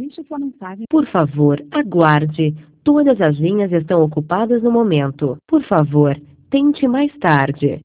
Deixe sua mensagem. Por favor, aguarde. Todas as linhas estão ocupadas no momento. Por favor, tente mais tarde.